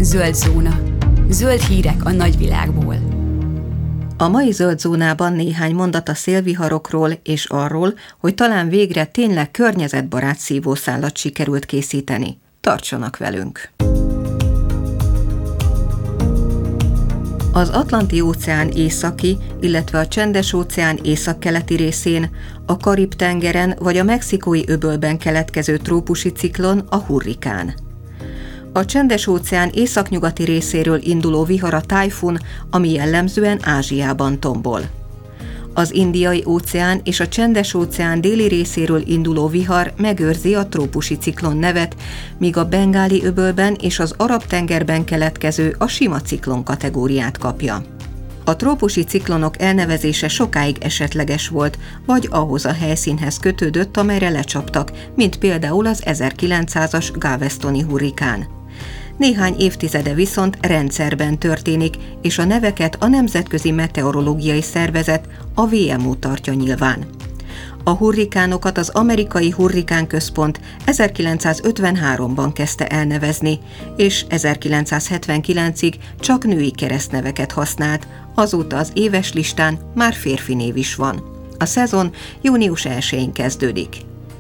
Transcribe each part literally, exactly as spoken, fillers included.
Zöld zóna. Zöld hírek a nagyvilágból. A mai Zöld zónában néhány mondat a szélviharokról és arról, hogy talán végre tényleg környezetbarát szívószálat sikerült készíteni. Tartsanak velünk! Az Atlanti-óceán északi, illetve a Csendes-óceán északkeleti részén, a Karib-tengeren vagy a Mexikói öbölben keletkező trópusi ciklon a hurrikán. A Csendes-óceán északnyugati részéről induló vihar a tájfun, ami jellemzően Ázsiában tombol. Az Indiai-óceán és a Csendes-óceán déli részéről induló vihar megőrzi a trópusi ciklon nevet, míg a Bengáli-öbölben és az Arab-tengerben keletkező a sima ciklon kategóriát kapja. A trópusi ciklonok elnevezése sokáig esetleges volt, vagy ahhoz a helyszínhez kötődött, amelyre lecsaptak, mint például az ezerkilencszázas Galvestoni hurrikán. Néhány évtizede viszont rendszerben történik, és a neveket a Nemzetközi Meteorológiai Szervezet, a vé em o tartja nyilván. A hurrikánokat az Amerikai Hurrikánközpont ezerkilencszázötvenháromban kezdte elnevezni, és ezerkilencszázhetvenkilencig csak női keresztneveket használt, azóta az éves listán már férfi név is van. A szezon június elsején kezdődik.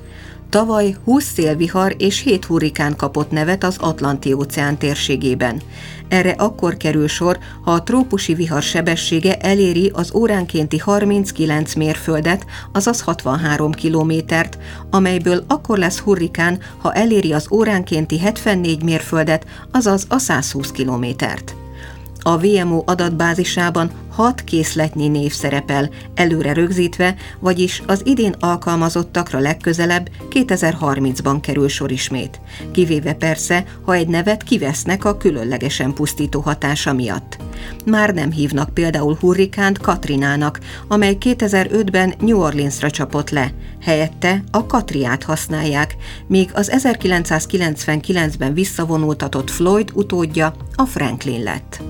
Tavaly húsz szélvihar és hét hurrikán kapott nevet az Atlanti-óceán térségében. Erre akkor kerül sor, ha a trópusi vihar sebessége eléri az óránkénti harminckilenc mérföldet, azaz hatvanhárom kilométert, amelyből akkor lesz hurrikán, ha eléri az óránkénti hetvennégy mérföldet, azaz a százhúsz kilométert. A vé em o adatbázisában hat készletnyi név szerepel, előre rögzítve, vagyis az idén alkalmazottakra legközelebb kétezer-harmincban kerül sor ismét. Kivéve persze, ha egy nevet kivesznek a különlegesen pusztító hatása miatt. Már nem hívnak például hurrikánt Katrinának, amely kétezer-ötben New Orleansra csapott le. Helyette a Katriát használják, míg az ezerkilencszázkilencvenkilencben visszavonultatott Floyd utódja a Franklin lett.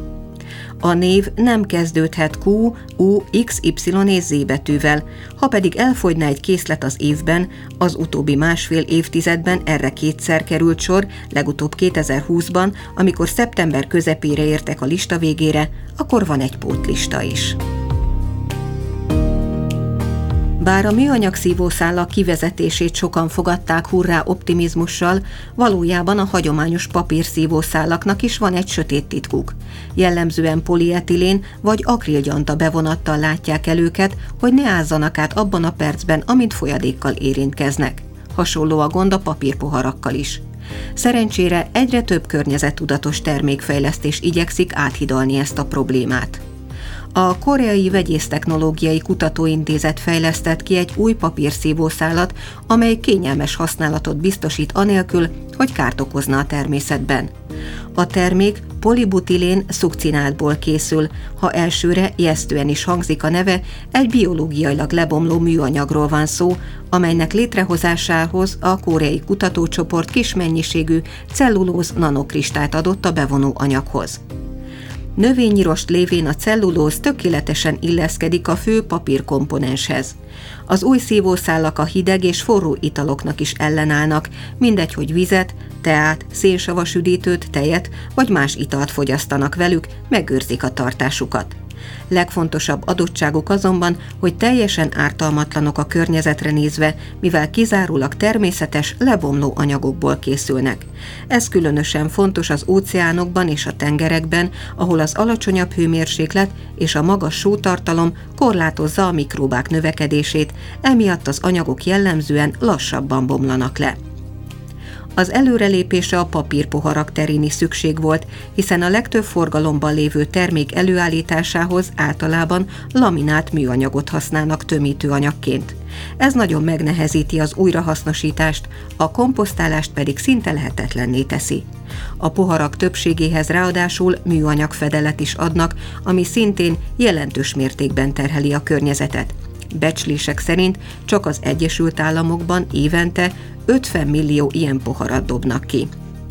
A név nem kezdődhet Q, U, X, Y és Z betűvel, ha pedig elfogyna egy készlet az évben, az utóbbi másfél évtizedben erre kétszer került sor, legutóbb kétezer-húszban, amikor szeptember közepére értek a lista végére, akkor van egy pótlista is. Bár a műanyag szívószálak kivezetését sokan fogadták hurrá optimizmussal, valójában a hagyományos papírszívószálaknak is van egy sötét titkuk. Jellemzően polietilén vagy akrilgyanta bevonattal látják el őket, hogy ne ázzanak át abban a percben, amint folyadékkal érintkeznek. Hasonló a gond a papírpoharakkal is. Szerencsére egyre több környezettudatos termékfejlesztés igyekszik áthidalni ezt a problémát. A Koreai Vegyésztechnológiai Kutatóintézet fejlesztett ki egy új papírszívószálat, amely kényelmes használatot biztosít anélkül, hogy kárt okozna a természetben. A termék polibutilén szukcinátból készül, ha elsőre ijesztően is hangzik a neve, egy biológiailag lebomló műanyagról van szó, amelynek létrehozásához a koreai kutatócsoport kis mennyiségű cellulóz nanokristályt adott a bevonó anyaghoz. Növényi rost lévén a cellulóz tökéletesen illeszkedik a fő papírkomponenshez. Az új szívószálak a hideg és forró italoknak is ellenállnak, mindegy, hogy vizet, teát, szénsavas üdítőt, tejet vagy más italt fogyasztanak velük, megőrzik a tartásukat. Legfontosabb adottságuk azonban, hogy teljesen ártalmatlanok a környezetre nézve, mivel kizárólag természetes, lebomló anyagokból készülnek. Ez különösen fontos az óceánokban és a tengerekben, ahol az alacsonyabb hőmérséklet és a magas sótartalom korlátozza a mikróbák növekedését, emiatt az anyagok jellemzően lassabban bomlanak le. Az előrelépésre a papírpoharak terén is szükség volt, hiszen a legtöbb forgalomban lévő termék előállításához általában laminált műanyagot használnak tömítőanyagként. Ez nagyon megnehezíti az újrahasznosítást, a komposztálást pedig szinte lehetetlenné teszi. A poharak többségéhez ráadásul műanyag fedelet is adnak, ami szintén jelentős mértékben terheli a környezetet. Becslések szerint csak az Egyesült Államokban évente ötven millió ilyen poharat dobnak ki.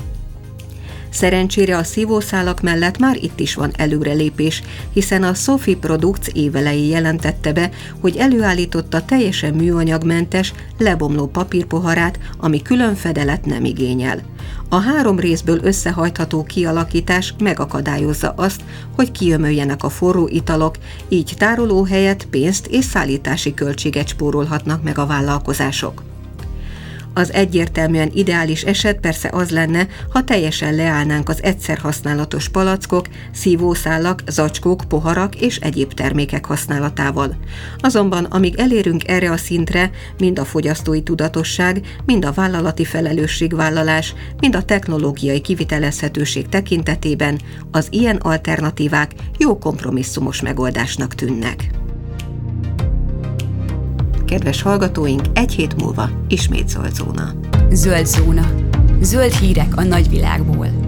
Szerencsére a szívószálak mellett már itt is van előrelépés, hiszen a Sophie Products évelején jelentette be, hogy előállította teljesen műanyagmentes, lebomló papírpoharát, ami külön fedelet nem igényel. A három részből összehajtható kialakítás megakadályozza azt, hogy kiömöljenek a forró italok, így tárolóhelyet, pénzt és szállítási költséget spórolhatnak meg a vállalkozások. Az egyértelműen ideális eset persze az lenne, ha teljesen leállnánk az egyszer használatos palackok, szívószálak, zacskók, poharak és egyéb termékek használatával. Azonban amíg elérünk erre a szintre, mind a fogyasztói tudatosság, mind a vállalati felelősségvállalás, mind a technológiai kivitelezhetőség tekintetében az ilyen alternatívák jó kompromisszumos megoldásnak tűnnek. Kedves hallgatóink, egy hét múlva ismét zöld zóna. Zöld zóna. Zöld hírek a nagyvilágból.